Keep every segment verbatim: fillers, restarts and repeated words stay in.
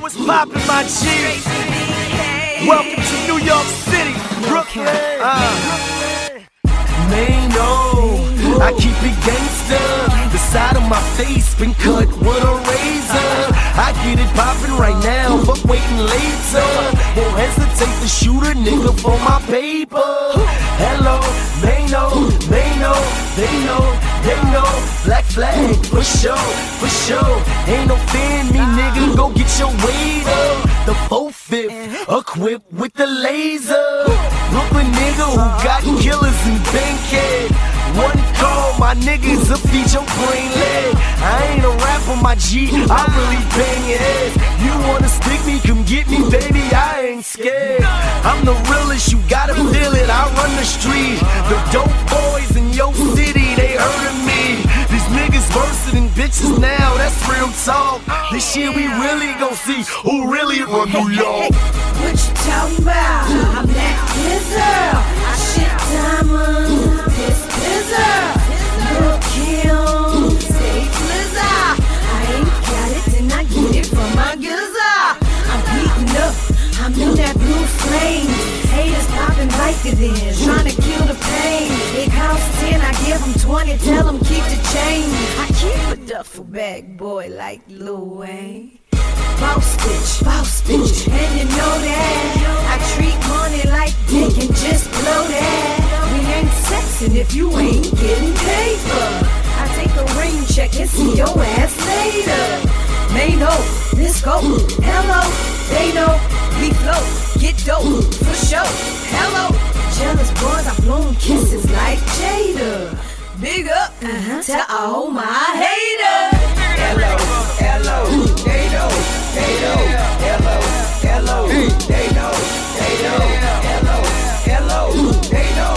what's poppin', my G? Welcome to New York City, Brooklyn. Uh. Mano, I keep it gangsta. The side of my face been cut with a razor. I get it poppin' right now, but waiting later. Won't hesitate to shoot a nigga for my paper. Hello, Mano, Mano, they know, they know. Black flag, for sure, for sure. Ain't no fan me, nigga, go get your weight up. The four-fifth, equipped with the laser. Brooklyn nigga who got killers in Bankhead. One call, my niggas will feed your brain leg. I ain't a rapper, my G, I really bang your ass. You wanna stick me, come get me, baby, I ain't scared. I'm the realest, you gotta feel it, I run the street. The dope boys in your city, they heard of me. These niggas worse than bitches now, that's real talk. This year we really gon' see who really run New York. What you talking about? I'm that Blizzard. I shit diamonds, this Blizzard. Look him, say Blizzard. I ain't got it, then I get it from my gizzard. I'm heating up, I'm in that blue flame. Haters popping like it is, trying to kill the pain. It costs ten, I give them twenty, tell them keep the change. I keep a duffel bag boy like Lil Wayne. Boss bitch, boss bitch, and you know that I treat money like dick and just blow that. We ain't sexing if you ain't getting paper. I take a rain check and see your ass later. Mano, let's go. Hello, they know we flow, get dope for sure. Hello, jealous boys, I blow kisses like Jada. Big up uh-huh, to all my haters. Hello, hello, they know, they know. Hello, hello, they know, they know. Hello, hello, they know,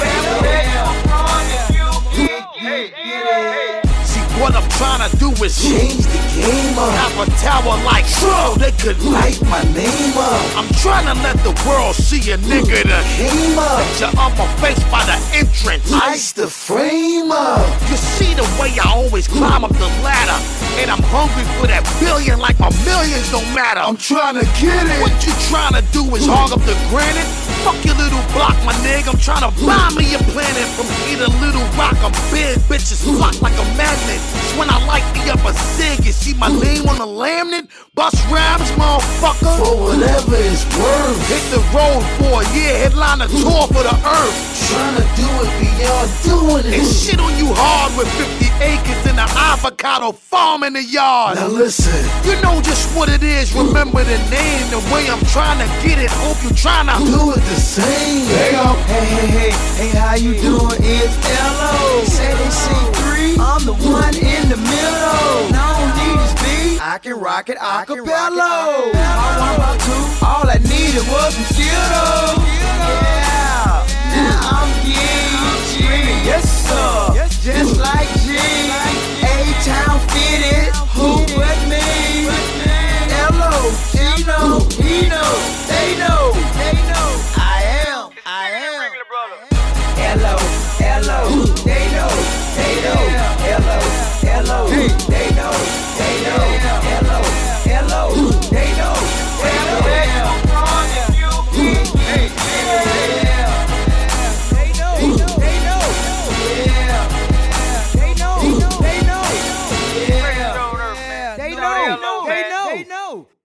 they know. See, what I'm trying to do is Change the game up. have a tower like so they could Light my name up. I'm trying to let the world see a nigga that Came up. picture on my face by the entrance. Ice the frame up. You see the way I always climb up the ladder, and I'm hungry for that billion like my millions don't matter. I'm trying to get it. What you trying to do is hog up the granite? Fuck your little block, my nigga. I'm trying to buy me a planet from either Little Rock. I'm big, bitches flock like a magnet. It's when I light me up a cig, you see my name on the laminate? Bust rhymes, motherfucker. For whatever it's worth. Hit the road for a year, headline a tour for the earth. Trying to do it beyond doing And it. shit on you hard with fifty acres and an avocado farm in the yard. Now listen. You know just what it is, remember the name, the way I'm trying to get it, hope you trying to Do it the same. They go, hey, hey, hey, hey, how you doing? It's L O. Say they see three, I'm the one in the middle. I don't need this beat, I can rock it acapella. I want about two, all I needed was some skill. Yeah, now I'm getting G. Yes, sir, just like G. A-Town fitted, who but me? L O, he know, he know, they know, they know. I am, I am. Hello, hello, they know, they know. Hello, hello, they know, they know. Hello, hello, they know, they know. Hey, They know, they know. Yeah. They know, they know. Yeah. They know, they know. They know.